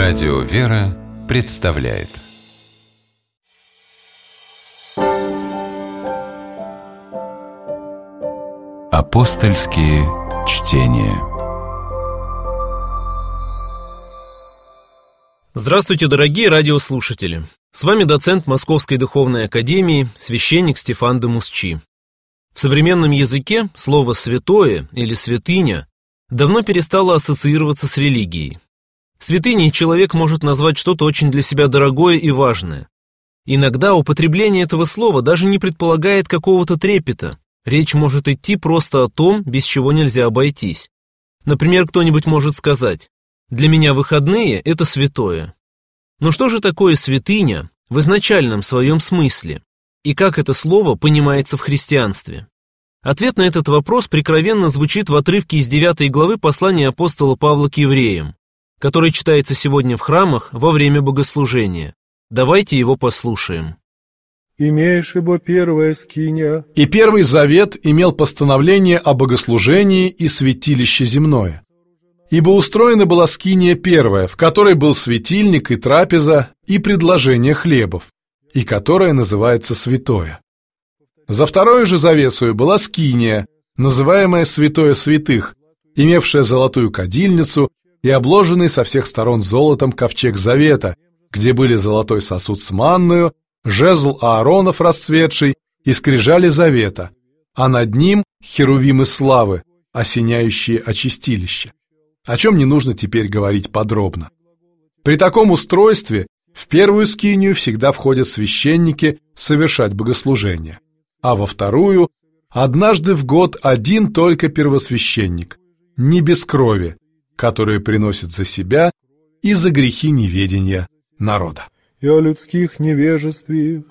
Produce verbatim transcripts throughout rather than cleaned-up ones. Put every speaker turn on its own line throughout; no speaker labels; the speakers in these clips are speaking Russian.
Радио «Вера» представляет Апостольские чтения.
Здравствуйте, дорогие радиослушатели! С вами доцент Московской Духовной Академии, священник Стефан де Мусчи. В современном языке слово «святое» или «святыня» давно перестало ассоциироваться с религией. Святыней человек может назвать что-то очень для себя дорогое и важное. Иногда употребление этого слова даже не предполагает какого-то трепета. Речь может идти просто о том, без чего нельзя обойтись. Например, кто-нибудь может сказать: «Для меня выходные – это святое». Но что же такое святыня в изначальном своем смысле? И как это слово понимается в христианстве? Ответ на этот вопрос прикровенно звучит в отрывке из девятой главы послания апостола Павла к евреям, который читается сегодня в храмах во время богослужения. Давайте его послушаем.
«Имеешь ибо первая скиния».
И Первый Завет имел постановление о богослужении и святилище земное. Ибо устроена была скиния первая, в которой был светильник и трапеза, и предложение хлебов, и которая называется святое. За второй же завесою была скиния, называемая святое святых, имевшая золотую кадильницу и обложенный со всех сторон золотом ковчег завета, где были золотой сосуд с манною, жезл Ааронов расцветший и скрижали завета, а над ним херувимы славы, осеняющие очистилище, о чем не нужно теперь говорить подробно. При таком устройстве в первую скинию всегда входят священники совершать богослужение, а во вторую однажды в год один только первосвященник, не без крови, которые приносят за себя и за грехи неведения народа.
И о людских невежестве.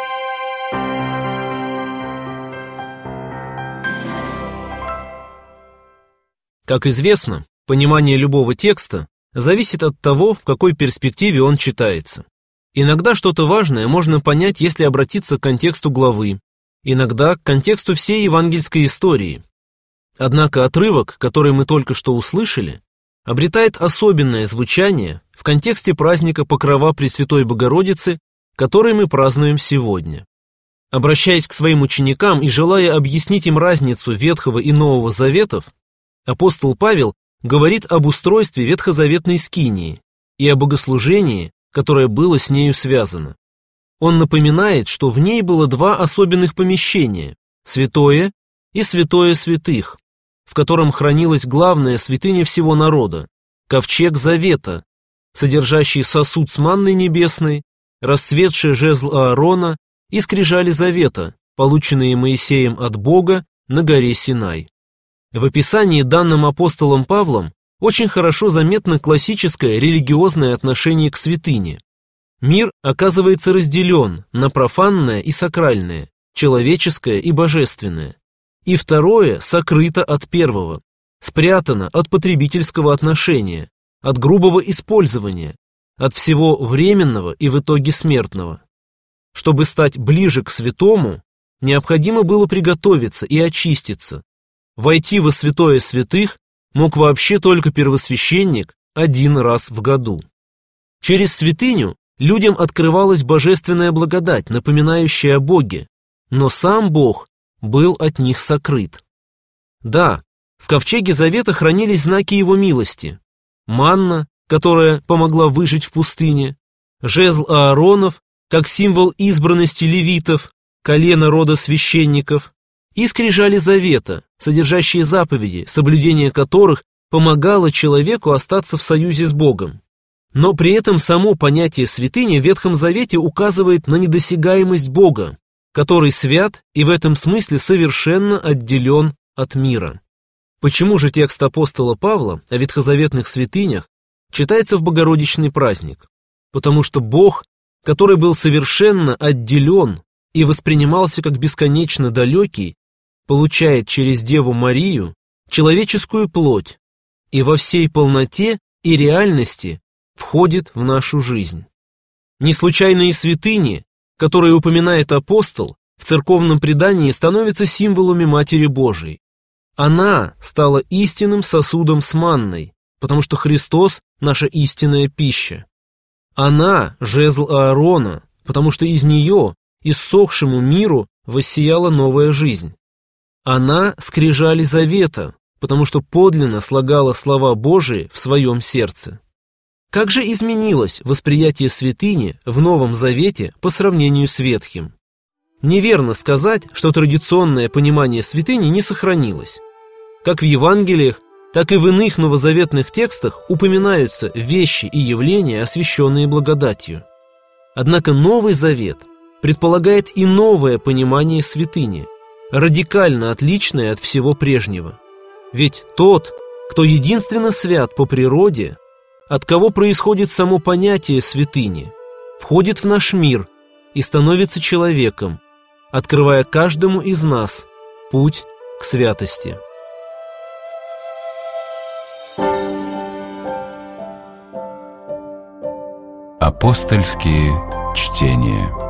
Как известно, понимание любого текста зависит от того, в какой перспективе он читается. Иногда что-то важное можно понять, если обратиться к контексту главы, иногда к контексту всей евангельской истории. Однако отрывок, который мы только что услышали, обретает особенное звучание в контексте праздника Покрова Пресвятой Богородицы, который мы празднуем сегодня. Обращаясь к своим ученикам и желая объяснить им разницу Ветхого и Нового Заветов, апостол Павел говорит об устройстве ветхозаветной скинии и о богослужении, которое было с нею связано. Он напоминает, что в ней было два особенных помещения – святое и святое святых, в котором хранилась главная святыня всего народа – ковчег завета, содержащий сосуд с манной небесной, расцветший жезл Аарона и скрижали завета, полученные Моисеем от Бога на горе Синай. В описании, данном апостолом Павлом, очень хорошо заметно классическое религиозное отношение к святыне. Мир оказывается разделен на профанное и сакральное, человеческое и божественное. И второе сокрыто от первого, спрятано от потребительского отношения, от грубого использования, от всего временного и в итоге смертного. Чтобы стать ближе к святому, необходимо было приготовиться и очиститься. Войти во святое святых мог вообще только первосвященник один раз в году. Через святыню людям открывалась божественная благодать, напоминающая о Боге, но сам Бог был от них сокрыт. Да, в ковчеге завета хранились знаки его милости. Манна, которая помогла выжить в пустыне, жезл Ааронов, как символ избранности левитов, колено рода священников, и скрижали завета, содержащие заповеди, соблюдение которых помогало человеку остаться в союзе с Богом. Но при этом само понятие святыни в Ветхом Завете указывает на недосягаемость Бога, который свят и в этом смысле совершенно отделен от мира. Почему же текст апостола Павла о ветхозаветных святынях читается в Богородичный праздник? Потому что Бог, который был совершенно отделен и воспринимался как бесконечно далекий, получает через Деву Марию человеческую плоть и во всей полноте и реальности входит в нашу жизнь. Не случайно и святыни, которые упоминает апостол, в церковном предании становятся символами Матери Божией. Она стала истинным сосудом с манной, потому что Христос – наша истинная пища. Она – жезл Аарона, потому что из нее иссохшему миру воссияла новая жизнь. Она – скрижали завета, потому что подлинно слагала слова Божии в своем сердце. Как же изменилось восприятие святыни в Новом Завете по сравнению с Ветхим? Неверно сказать, что традиционное понимание святыни не сохранилось. Как в Евангелиях, так и в иных новозаветных текстах упоминаются вещи и явления, освященные благодатью. Однако Новый Завет предполагает и новое понимание святыни, радикально отличное от всего прежнего. Ведь тот, кто единственно свят по природе, от кого происходит само понятие святыни, входит в наш мир и становится человеком, открывая каждому из нас путь к святости.
Апостольские чтения.